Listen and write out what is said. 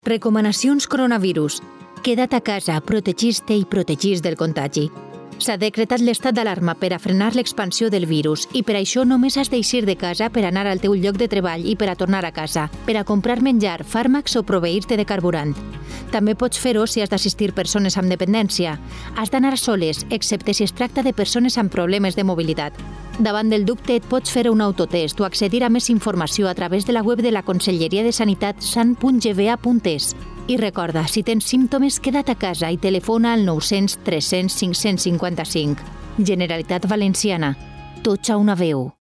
Recomanacions coronavirus. Queda't a casa, protegis-te i protegis del contagi. S'ha decretat l'estat d'alarma per a frenar l'expansió del virus i per això només has d'eixir de casa per anar al teu lloc de treball i per a tornar a casa, per a comprar menjar, fàrmacs o proveir-te de carburant. També pots fer-ho si has d'assistir persones amb dependència. Has d'anar soles, excepte si es tracta de persones amb problemes de mobilitat. Davant del dubte et pots fer un autotest o accedir a més informació a través de la web de la Conselleria de Sanitat san.gva.es. I recorda, si tens símptomes, queda't a casa i telefona al 900 300 555. Generalitat Valenciana. Tots a una veu.